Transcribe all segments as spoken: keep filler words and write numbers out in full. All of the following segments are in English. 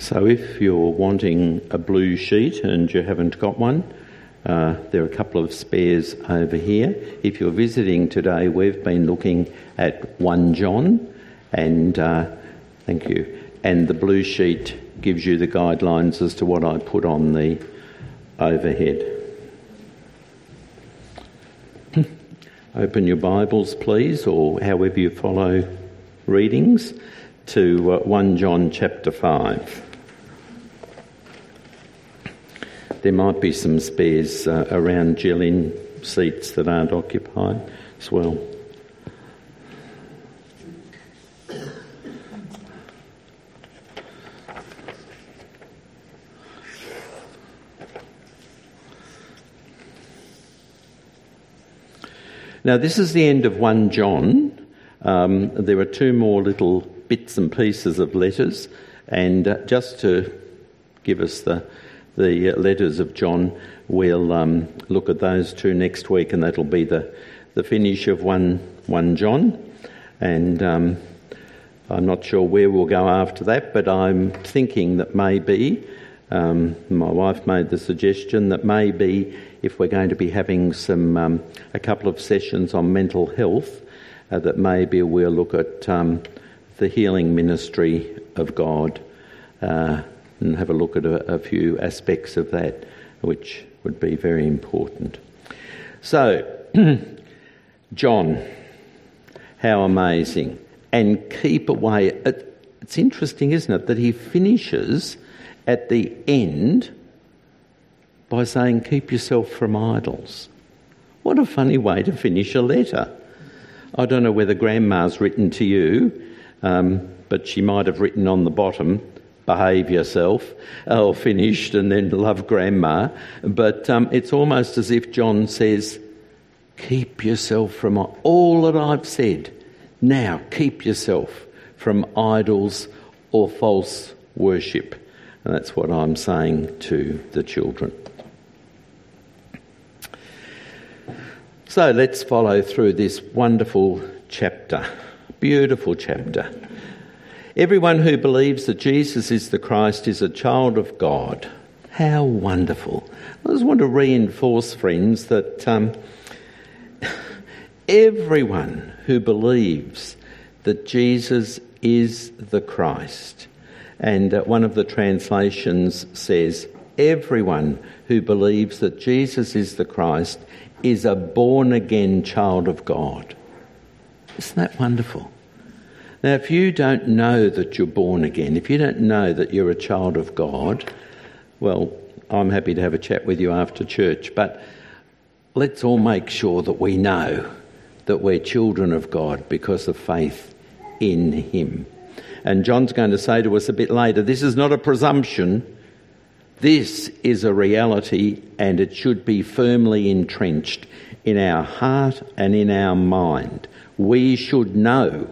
So if you're wanting a blue sheet and you haven't got one, uh, there are a couple of spares over here. If you're visiting today, we've been looking at First John, and uh, thank you. And the blue sheet gives you the guidelines as to what I put on the overhead. Open your Bibles, please, or however you follow readings, to uh, First John chapter five. There might be some spares uh, around Jillian seats that aren't occupied as well. Now, this is the end of First John. Um, there are two more little bits and pieces of letters, and uh, just to give us the the letters of John, we'll um, look at those two next week, and that'll be the, the finish of one First John. And um, I'm not sure where we'll go after that, but I'm thinking that maybe, um, my wife made the suggestion that maybe if we're going to be having some um, a couple of sessions on mental health, uh, that maybe we'll look at um, the healing ministry of God, uh, and have a look at a, a few aspects of that, which would be very important. So, John, how amazing. And keep away. It, it's interesting, isn't it, that he finishes at the end by saying, keep yourself from idols. What a funny way to finish a letter. I don't know whether Grandma's written to you, um, but she might have written on the bottom, behave yourself, or finished, and then love Grandma. But um, it's almost as if John says, keep yourself from all that I've said. Now keep yourself from idols or false worship. And that's what I'm saying to the children. So let's follow through this wonderful chapter, beautiful chapter. Everyone who believes that Jesus is the Christ is a child of God. How wonderful. I just want to reinforce, friends, that um, everyone who believes that Jesus is the Christ, and uh, one of the translations says, everyone who believes that Jesus is the Christ is a born-again child of God. Isn't that wonderful? Now, if you don't know that you're born again, if you don't know that you're a child of God, well, I'm happy to have a chat with you after church, but let's all make sure that we know that we're children of God because of faith in him. And John's going to say to us a bit later, this is not a presumption, this is a reality, and it should be firmly entrenched in our heart and in our mind. We should know.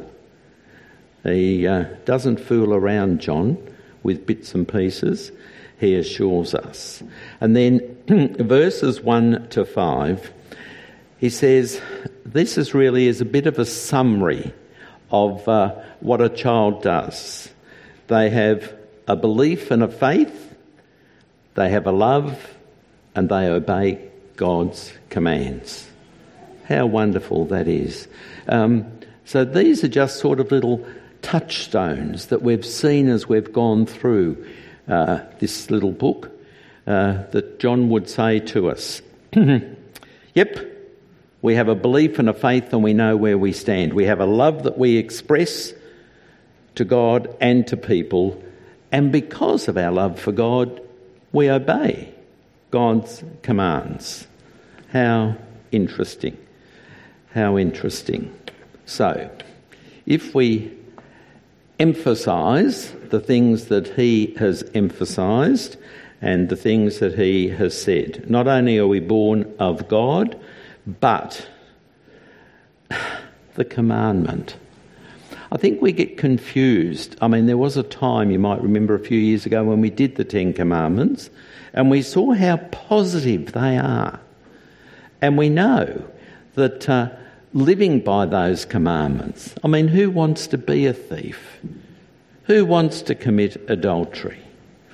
He uh, doesn't fool around, John, with bits and pieces. He assures us. And then verses one to five, he says, this is really is a bit of a summary of uh, what a child does. They have a belief and a faith, they have a love, and they obey God's commands. How wonderful that is. Um, so these are just sort of little touchstones that we've seen as we've gone through uh, this little book uh, that John would say to us. Yep, we have a belief and a faith, and we know where we stand. We have a love that we express to God and to people, and because of our love for God, we obey God's commands. How interesting. How interesting. So, if we emphasise the things that he has emphasised and the things that he has said, not only are we born of God, but the commandment. I think we get confused. I mean, there was a time, you might remember a few years ago, when we did the Ten Commandments, and we saw how positive they are. And we know that uh, living by those commandments, I mean, who wants to be a thief? Who wants to commit adultery?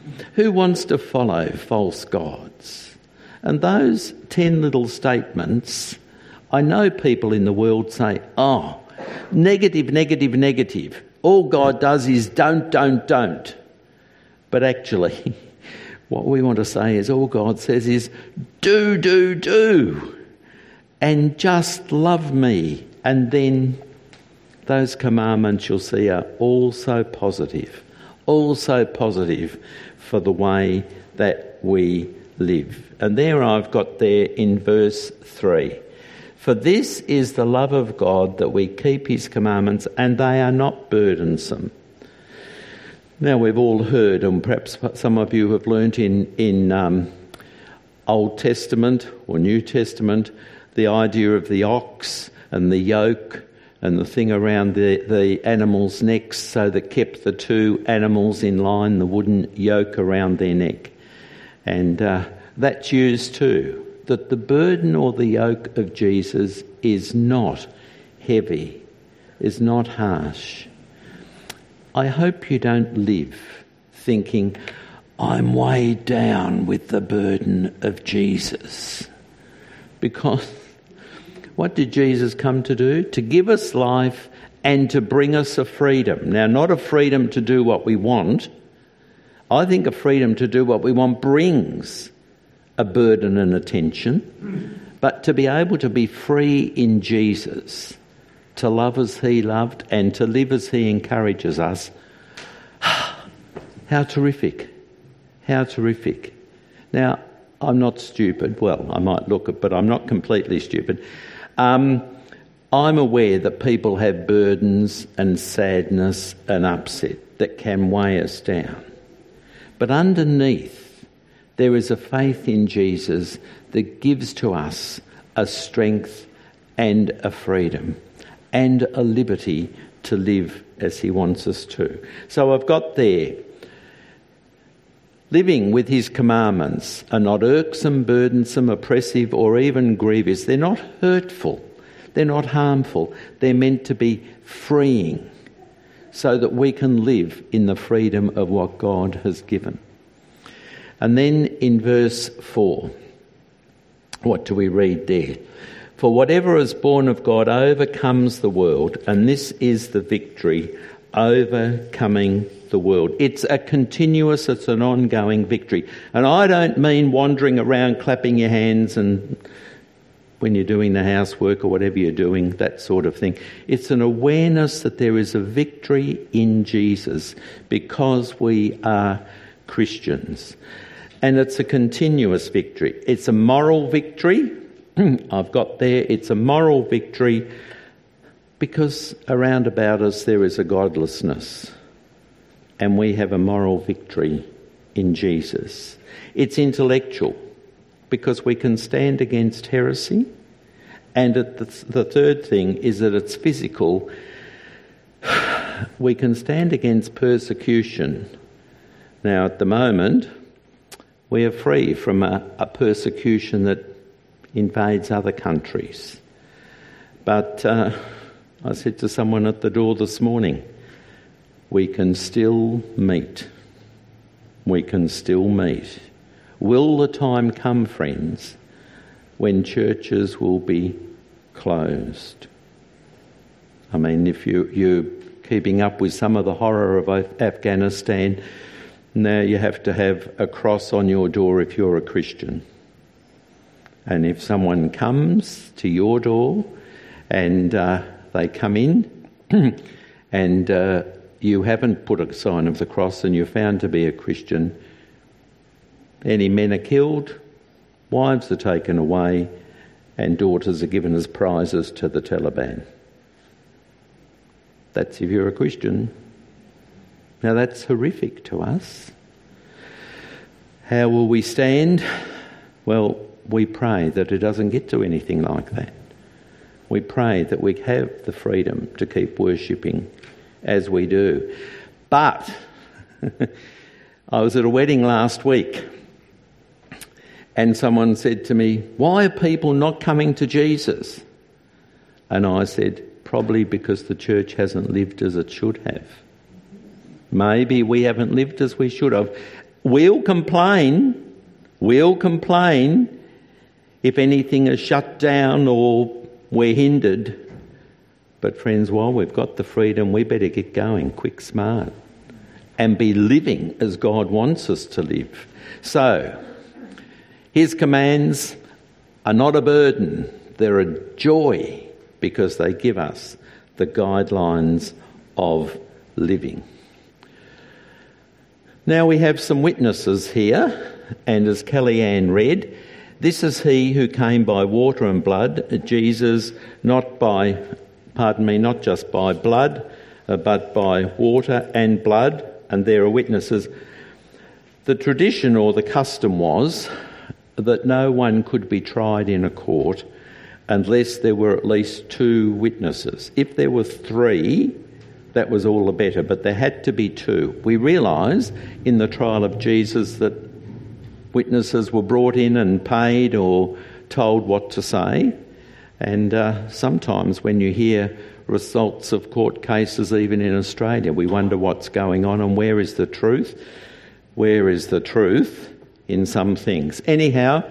Who wants to follow false gods? And those ten little statements, I know people in the world say, oh, negative, negative, negative. All God does is don't, don't, don't. But actually, what we want to say is all God says is do, do, do. And just love me. And then those commandments you'll see are also positive. Also positive for the way that we live. And there I've got there in verse three. For this is the love of God, that we keep his commandments, and they are not burdensome. Now we've all heard, and perhaps some of you have learnt in, in um, Old Testament or New Testament, the idea of the ox and the yoke and the thing around the, the animals' necks, so that kept the two animals in line, the wooden yoke around their neck. And uh, that's used too, that the burden or the yoke of Jesus is not heavy, is not harsh. I hope you don't live thinking, I'm weighed down with the burden of Jesus. Because what did Jesus come to do? To give us life and to bring us a freedom. Now, not a freedom to do what we want. I think a freedom to do what we want brings a burden and a tension. But to be able to be free in Jesus, to love as he loved and to live as he encourages us, how terrific. How terrific. Now, I'm not stupid. Well, I might look it, but I'm not completely stupid. Um, I'm aware that people have burdens and sadness and upset that can weigh us down. But underneath, there is a faith in Jesus that gives to us a strength and a freedom and a liberty to live as he wants us to. So I've got there, living with his commandments are not irksome, burdensome, oppressive, or even grievous. They're not hurtful. They're not harmful. They're meant to be freeing so that we can live in the freedom of what God has given. And then in verse four, what do we read there? For whatever is born of God overcomes the world, and this is the victory, overcoming the world. It's a continuous, it's an ongoing victory. And I don't mean wandering around clapping your hands and when you're doing the housework or whatever you're doing, that sort of thing. It's an awareness that there is a victory in Jesus because we are Christians. And it's a continuous victory. It's a moral victory. I've got there, it's a moral victory because around about us there is a godlessness. And we have a moral victory in Jesus. It's intellectual because we can stand against heresy. And the, the third thing is that it's physical. We can stand against persecution. Now, at the moment, we are free from a, a persecution that invades other countries. But uh, I said to someone at the door this morning, we can still meet. We can still meet. Will the time come, friends, when churches will be closed? I mean, if you, you're keeping up with some of the horror of Afghanistan, now you have to have a cross on your door if you're a Christian. And if someone comes to your door and uh, they come in and uh, you haven't put a sign of the cross and you're found to be a Christian, any men are killed, wives are taken away, and daughters are given as prizes to the Taliban. That's if you're a Christian. Now that's horrific to us. How will we stand? Well, we pray that it doesn't get to anything like that. We pray that we have the freedom to keep worshipping as we do. But I was at a wedding last week and someone said to me, why are people not coming to Jesus? And I said, probably because the church hasn't lived as it should have. Maybe we haven't lived as we should have. We'll complain, we'll complain if anything is shut down or we're hindered. But friends, while we've got the freedom, we better get going, quick, smart, and be living as God wants us to live. So, his commands are not a burden, they're a joy because they give us the guidelines of living. Now we have some witnesses here, and as Kellyanne read, this is he who came by water and blood, Jesus, not by, pardon me, not just by blood, uh, but by water and blood, and there are witnesses. The tradition or the custom was that no one could be tried in a court unless there were at least two witnesses. If there were three, that was all the better, but there had to be two. We realise in the trial of Jesus that witnesses were brought in and paid or told what to say, and uh, sometimes when you hear results of court cases even in Australia, we wonder what's going on and where is the truth? Where is the truth in some things? Anyhow,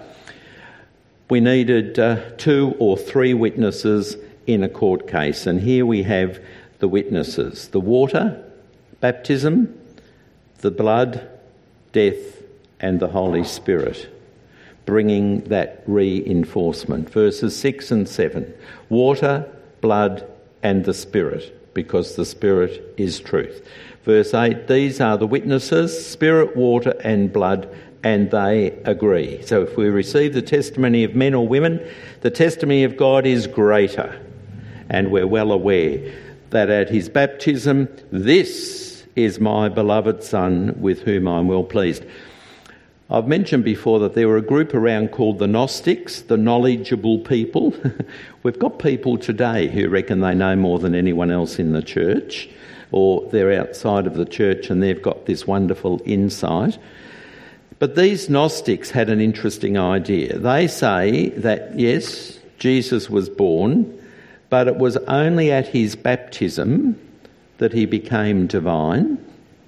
we needed uh, two or three witnesses in a court case, and here we have the witnesses: the water, baptism, the blood, death, and the Holy Spirit, bringing that reinforcement. Verses six and seven, water, blood, and the Spirit, because the Spirit is truth. Verse eight, these are the witnesses, spirit, water, and blood, and they agree. So if we receive the testimony of men or women, the testimony of God is greater. And we're well aware that at his baptism, this is my beloved Son with whom I'm well pleased. I've mentioned before that there were a group around called the Gnostics, the knowledgeable people. We've got people today who reckon they know more than anyone else in the church, or they're outside of the church and they've got this wonderful insight. But these Gnostics had an interesting idea. They say that, yes, Jesus was born, but it was only at his baptism that he became divine,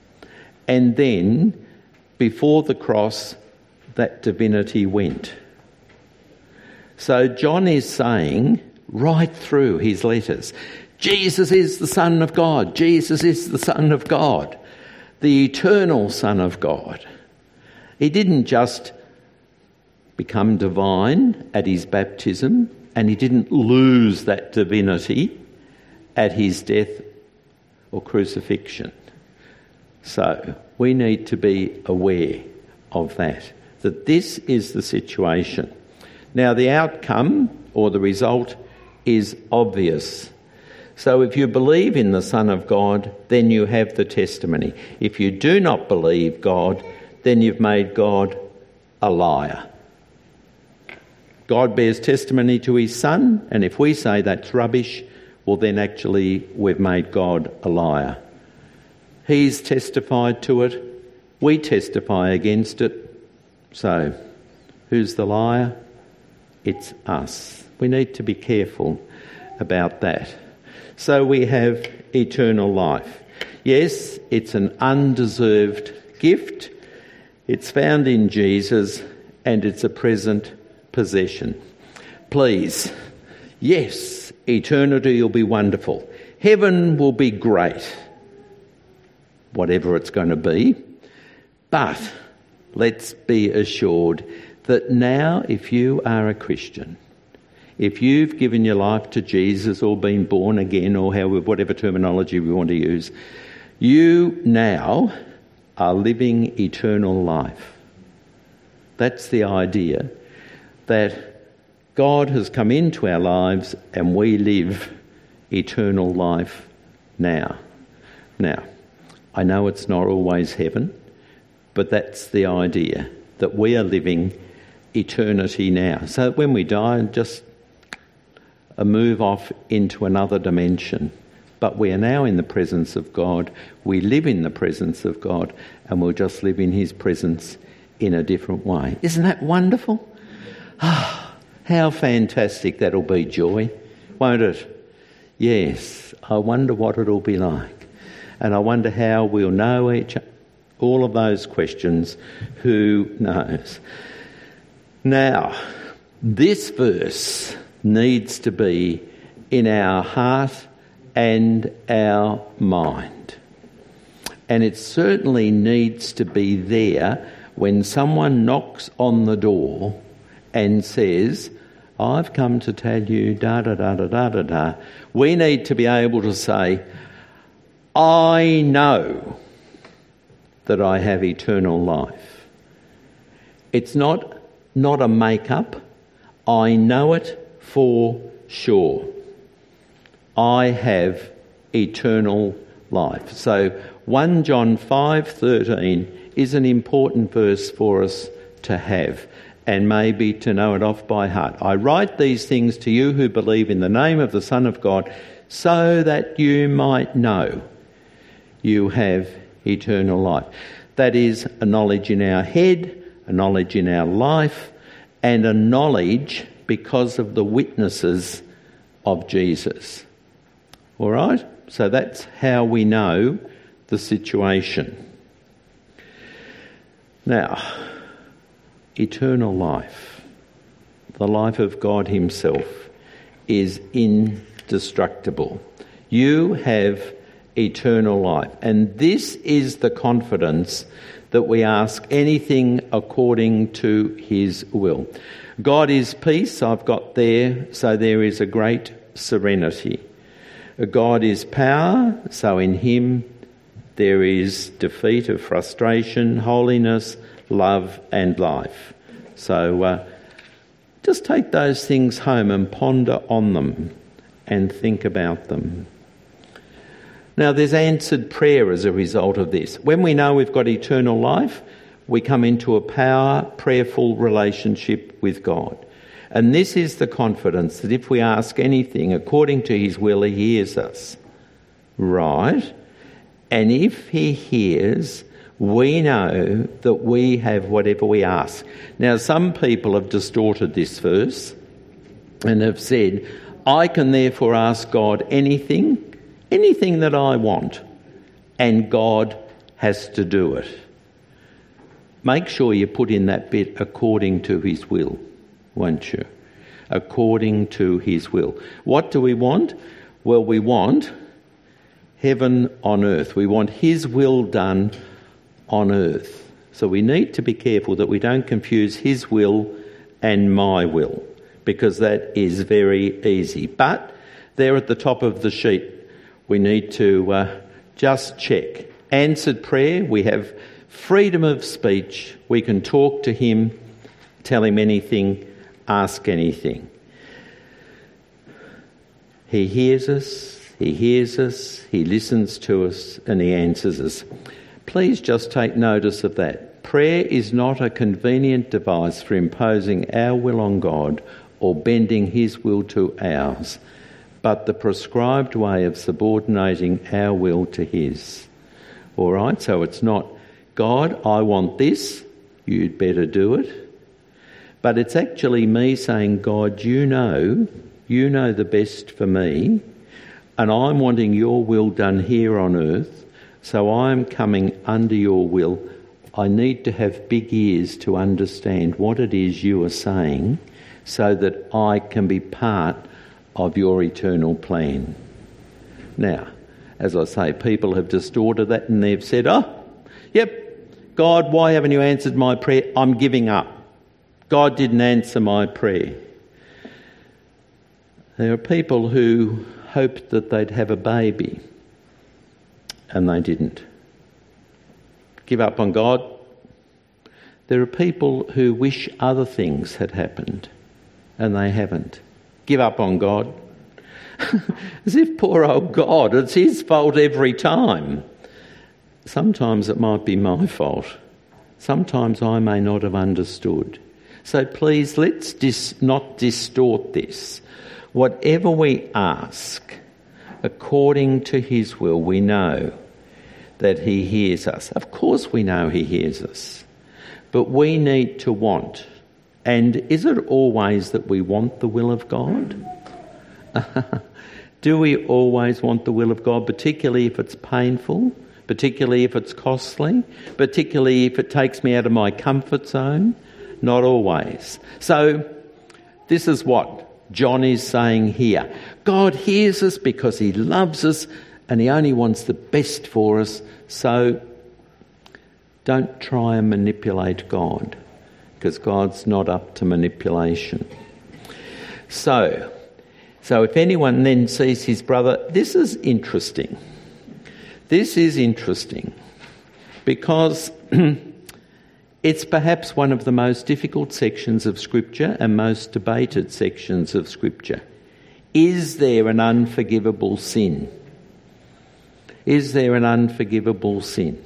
and then before the cross, that divinity went. So John is saying, right through his letters, Jesus is the Son of God. Jesus is the Son of God, the eternal Son of God. He didn't just become divine at his baptism, and he didn't lose that divinity at his death or crucifixion. So we need to be aware of that, that this is the situation. Now the outcome or the result is obvious. So if you believe in the Son of God, then you have the testimony. If you do not believe God, then you've made God a liar. God bears testimony to his Son, and if we say that's rubbish, well then actually we've made God a liar. He's testified to it, we testify against it. So, who's the liar? It's us. We need to be careful about that. So we have eternal life. Yes, it's an undeserved gift. It's found in Jesus, and it's a present possession. Please, yes, eternity will be wonderful. Heaven will be great, whatever it's going to be. But let's be assured that now, if you are a Christian, if you've given your life to Jesus or been born again, or however, whatever terminology we want to use, you now are living eternal life. That's the idea, that God has come into our lives and we live eternal life now. Now, I know it's not always heaven, but that's the idea, that we are living eternity now. So when we die, just a move off into another dimension. But we are now in the presence of God. We live in the presence of God, and we'll just live in his presence in a different way. Isn't that wonderful? Ah, how fantastic that'll be, Joy, won't it? Yes, I wonder what it'll be like. And I wonder how we'll know each other. all of those questions. Who knows? Now, this verse needs to be in our heart and our mind. And it certainly needs to be there when someone knocks on the door and says, I've come to tell you da da da da da da da. We need to be able to say, I know that I have eternal life. It's not not a make-up. I know it for sure. I have eternal life. So First John five thirteen is an important verse for us to have and maybe to know it off by heart. I write these things to you who believe in the name of the Son of God, so that you might know you have eternal life. That is a knowledge in our head, a knowledge in our life, and a knowledge because of the witnesses of Jesus. All right? So that's how we know the situation. Now, eternal life, the life of God himself, is indestructible. You have eternal life. And this is the confidence that we ask anything according to his will. God is peace, I've got there, so there is a great serenity. God is power, so in him there is defeat of frustration, holiness, love and life. So uh, just take those things home and ponder on them and think about them. Now, there's answered prayer as a result of this. When we know we've got eternal life, we come into a power, prayerful relationship with God. And this is the confidence that if we ask anything according to his will, he hears us. Right? And if he hears, we know that we have whatever we ask. Now, some people have distorted this verse and have said, I can therefore ask God anything, anything that I want, and God has to do it. Make sure you put in that bit according to his will, won't you? According to his will. What do we want? Well, we want heaven on earth. We want his will done on earth. So we need to be careful that we don't confuse his will and my will, because that is very easy. But there at the top of the sheet, we need to uh, just check. Answered prayer, we have freedom of speech. We can talk to him, tell him anything, ask anything. He hears us, he hears us, he listens to us, and he answers us. Please just take notice of that. Prayer is not a convenient device for imposing our will on God or bending his will to ours, but the prescribed way of subordinating our will to his. All right, so it's not, God, I want this, you'd better do it. But it's actually me saying, God, you know, you know the best for me, and I'm wanting your will done here on earth, so I'm coming under your will. I need to have big ears to understand what it is you are saying so that I can be part of your eternal plan. Now, as I say, people have distorted that and they've said, oh, yep, God, why haven't you answered my prayer? I'm giving up. God didn't answer my prayer. There are people who hoped that they'd have a baby and they didn't. Give up on God. There are people who wish other things had happened and they haven't. Give up on God. As if poor old God, it's his fault every time. Sometimes it might be my fault. Sometimes I may not have understood. So please, let's dis- not distort this. Whatever we ask, according to his will, we know that he hears us. Of course we know he hears us. But we need to want. And is it always that we want the will of God? Do we always want the will of God, particularly if it's painful? particularly if it's costly, particularly if it takes me out of my comfort zone. Not always. So this is what John is saying here. God hears us because he loves us and he only wants the best for us. So don't try and manipulate God, because God's not up to manipulation. So, so if anyone then sees his brother, this is interesting. This is interesting because it's perhaps one of the most difficult sections of Scripture and most debated sections of Scripture. Is there an unforgivable sin? Is there an unforgivable sin?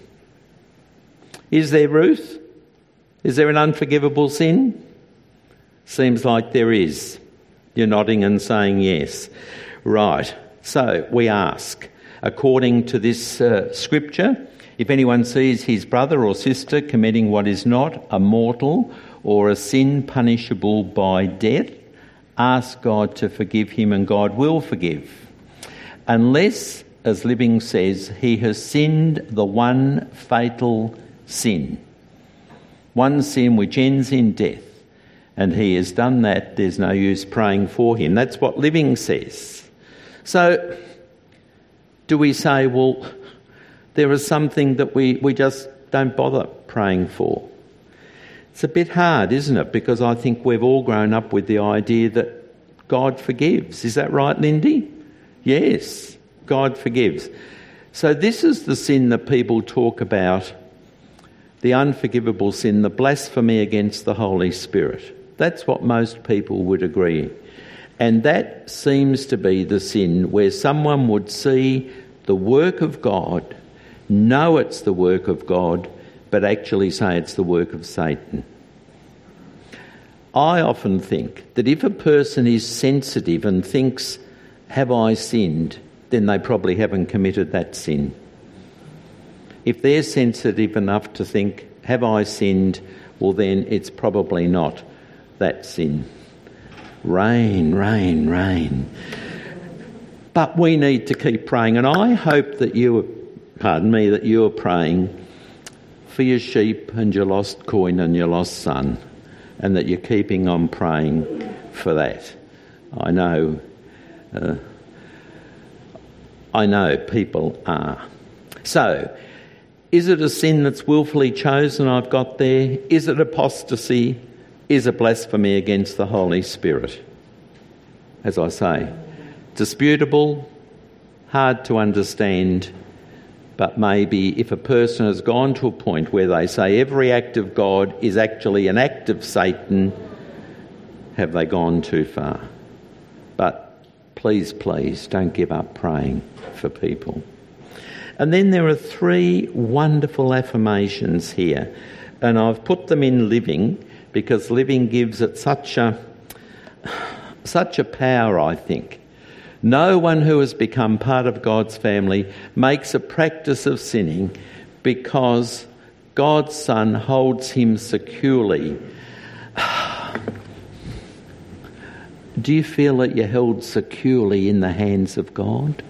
Is there, Ruth? Is there an unforgivable sin? Seems like there is. You're nodding and saying yes. Right. So we ask, according to this uh, Scripture, if anyone sees his brother or sister committing what is not a mortal or a sin punishable by death, ask God to forgive him and God will forgive. Unless, as Living says, he has sinned the one fatal sin. One sin which ends in death. And he has done that, there's no use praying for him. That's what Living says. So, do we say, well, there is something that we, we just don't bother praying for? It's a bit hard, isn't it? Because I think we've all grown up with the idea that God forgives. Is that right, Lindy? Yes, God forgives. So this is the sin that people talk about, the unforgivable sin, the blasphemy against the Holy Spirit. That's what most people would agree. And that seems to be the sin where someone would see the work of God, know it's the work of God, but actually say it's the work of Satan. I often think that if a person is sensitive and thinks, have I sinned, then they probably haven't committed that sin. If they're sensitive enough to think, have I sinned, well then it's probably not that sin. Rain, rain, rain. But we need to keep praying, and I hope that you, pardon me, that you are praying for your sheep and your lost coin and your lost son, and that you're keeping on praying for that. I know, uh, I know people are. So, is it a sin that's willfully chosen I've got there? Is it apostasy? Is it blasphemy against the Holy Spirit? As I say, disputable, hard to understand, but maybe if a person has gone to a point where they say every act of God is actually an act of Satan, have they gone too far? But please, please, don't give up praying for people. And then there are three wonderful affirmations here, and I've put them in Living because Living gives it such a such a power, I think. No one who has become part of God's family makes a practice of sinning because God's Son holds him securely. Do you feel that you're held securely in the hands of God?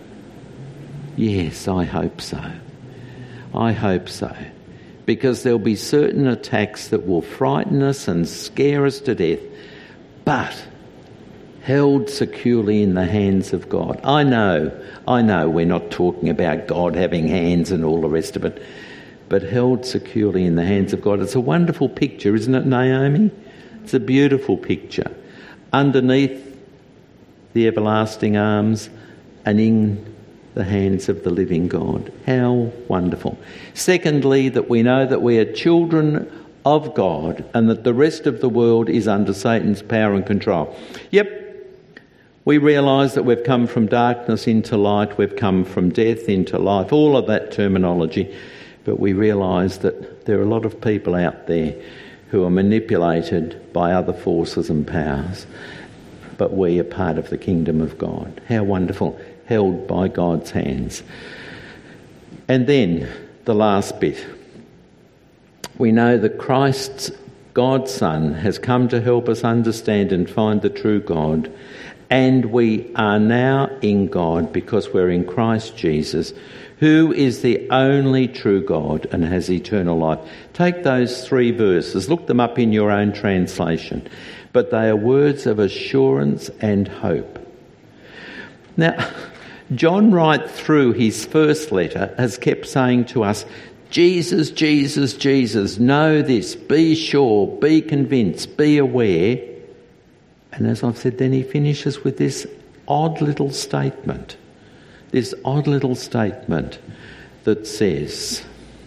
Yes, I hope so. I hope so. Because there'll be certain attacks that will frighten us and scare us to death, but held securely in the hands of God. I know, I know we're not talking about God having hands and all the rest of it, but held securely in the hands of God. It's a wonderful picture, isn't it, Naomi? It's a beautiful picture. Underneath the everlasting arms and in the hands of the living God. How wonderful. Secondly, that we know that we are children of God and that the rest of the world is under Satan's power and control. Yep, we realise that we've come from darkness into light, we've come from death into life, all of that terminology, but we realise that there are a lot of people out there who are manipulated by other forces and powers, but we are part of the kingdom of God. How wonderful. Held by God's hands. And then the last bit. We know that Christ's, God's Son, has come to help us understand and find the true God, and we are now in God because we're in Christ Jesus, who is the only true God and has eternal life. Take those three verses, look them up in your own translation. But they are words of assurance and hope. Now, John, right through his first letter, has kept saying to us, Jesus, Jesus, Jesus, know this, be sure, be convinced, be aware. And as I've said, then he finishes with this odd little statement, this odd little statement that says,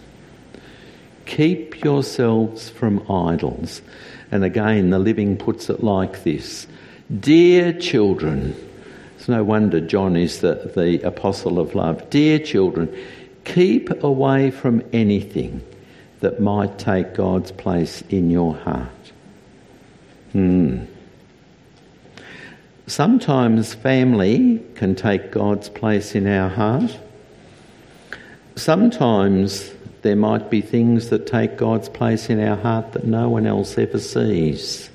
keep yourselves from idols. And again, the Living puts it like this, dear children, it's no wonder John is the, the apostle of love, dear children, keep away from anything that might take God's place in your heart. Hmm. Sometimes family can take God's place in our heart. Sometimes there might be things that take God's place in our heart that no one else ever sees.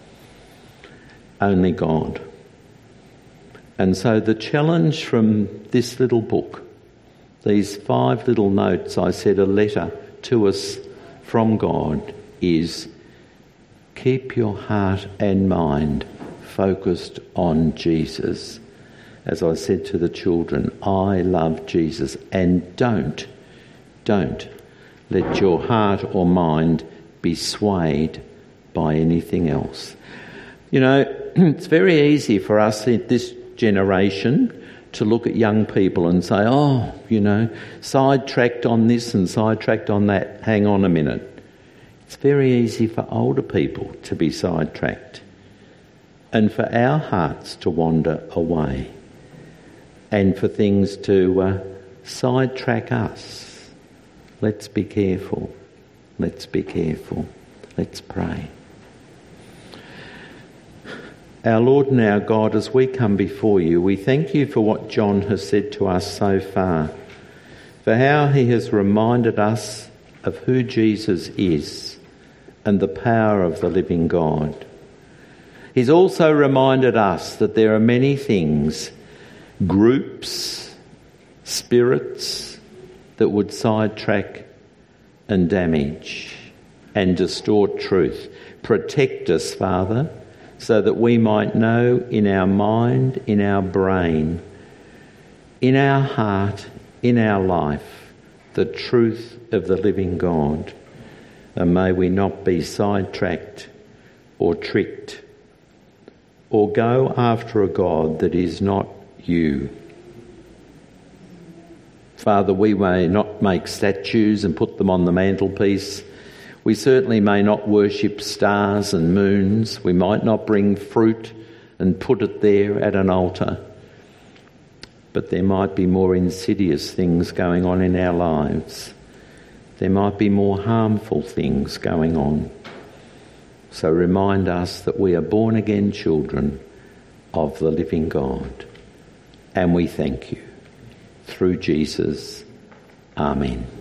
Only God. And so the challenge from this little book, these five little notes, I said a letter to us from God, is keep your heart and mind focused on Jesus. As I said to the children, I love Jesus, and don't, don't let your heart or mind be swayed by anything else. You know, it's very easy for us in this generation to look at young people and say, oh, you know, sidetracked on this and sidetracked on that. Hang on a minute. It's very easy for older people to be sidetracked and for our hearts to wander away and for things to uh, sidetrack us. Let's be careful. Let's be careful. Let's pray. Our Lord and our God, as we come before you, we thank you for what John has said to us so far, for how he has reminded us of who Jesus is and the power of the living God. He's also reminded us that there are many things, groups, spirits, that would sidetrack and damage and distort truth. Protect us, Father, so that we might know in our mind, in our brain, in our heart, in our life, the truth of the living God. And may we not be sidetracked or tricked or go after a God that is not you. Father, we may not make statues and put them on the mantelpiece. We certainly may not worship stars and moons. We might not bring fruit and put it there at an altar. But there might be more insidious things going on in our lives. There might be more harmful things going on. So remind us that we are born-again children of the living God. And we thank you. Through Jesus. Amen.